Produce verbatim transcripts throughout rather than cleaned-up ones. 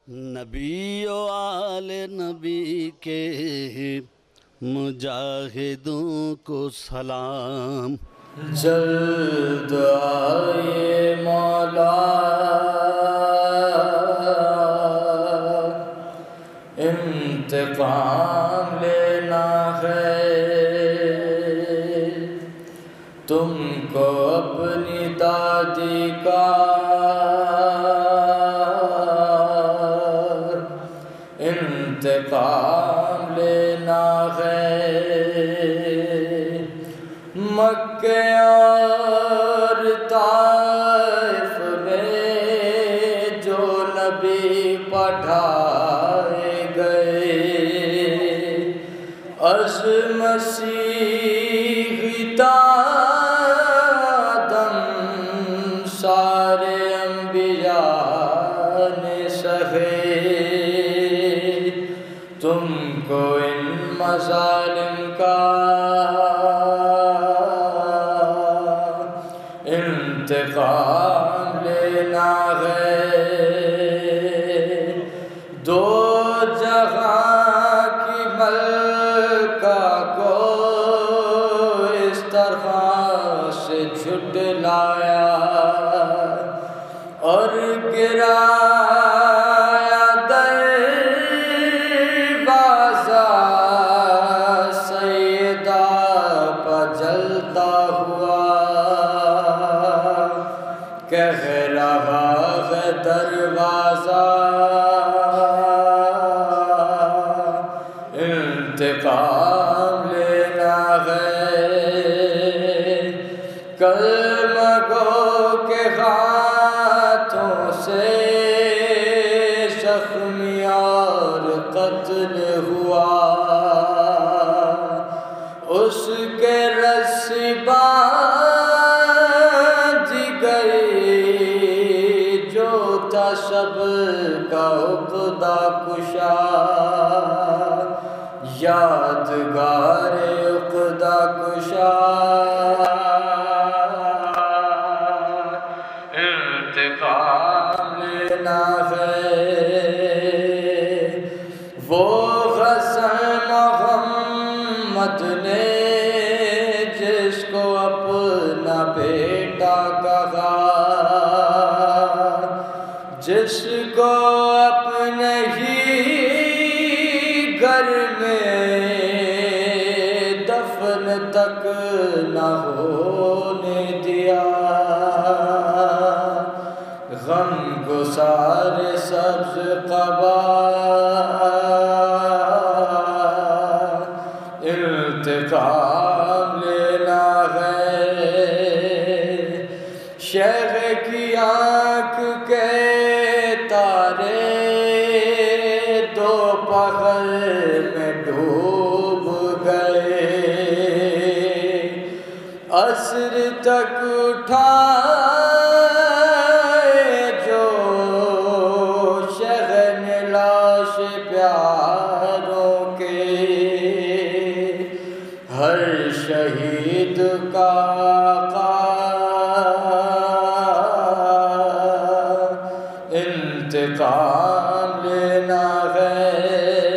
نبی و آل نبی کے مجاہدوں کو سلام۔ جلد آئے مولا انتقام لینا ہے، تم کو اپنی دادی کا انتقام لینا ہے۔ مکہ اور طائف میں جو نبی پٹھائے گئے، از مسیح تا آدم سارے انبیاء نے سہے، تم کو ان مظالم کا انتقام لینا ہے۔ دو جہاں کی ملکہ کو اس طرح سے جھٹلایا اور گرایا دروازہ سیدہ پہ جلتا ہوا، کہہ رہا ہے دروازہ انتقام لینا ہے۔ کلمہ گو کے ہاتھوں سے زخمی اور قتل ہوا، اس کے رسی سب کا عقدہ کشا، یادگار عقدہ کشا۔ انتقام لینا ہے۔ وہ غزل محمد نے جس کو اپنا بیٹا کہا، جس کو اپنے ہی گھر میں دفن تک نہ ہونے دیا، غم گسار سبز قبا انتقام لینا ہے۔ شہر کی آنکھ کے تارے دوپہر میں ڈوب گئے، عصر تک اٹھائے جو شہن لاش پیاروں کے، ہر شہید کا انتقام لینا ہے۔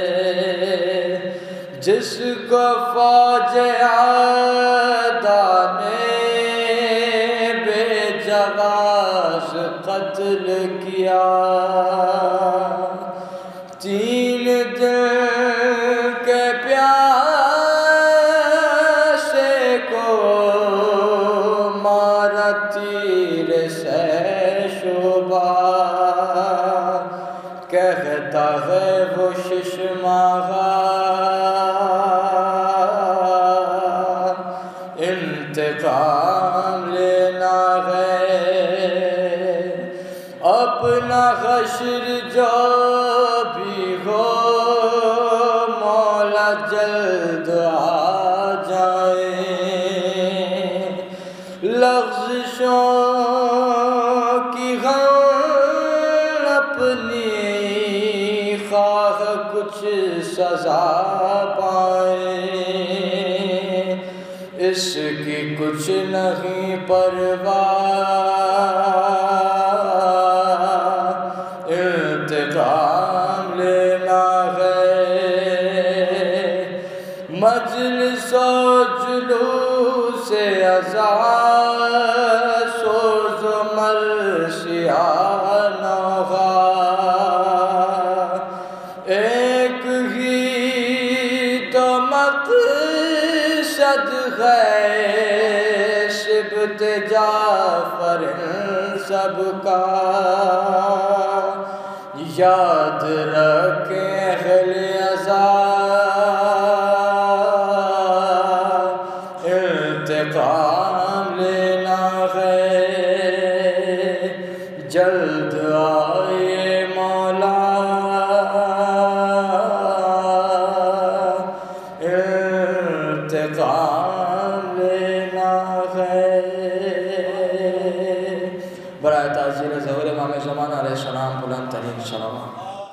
جس کو فوج اعداء نے بے جواز قتل کیا، تین دن کے پیاسے کو مارا تیر سے شعبہ، کہتا ہے وہ ششماغا انتقام لینا ہے۔ اپنا حشر جو بھی ہو مولا جلد آ جائیں، لغزشوں کی غم اپنی خواہ کچھ سزا پائیں، اس کی کچھ نہیں پرواہ، انتقام گئے سبت جعفر سب کا یاد رکھیں اہل عزا انتقام لینا ہے جلد آئے مولا انتقام لینا ہے برائے تعزیر ظہور امام زمان علیہ السلام بلند ترین صلوات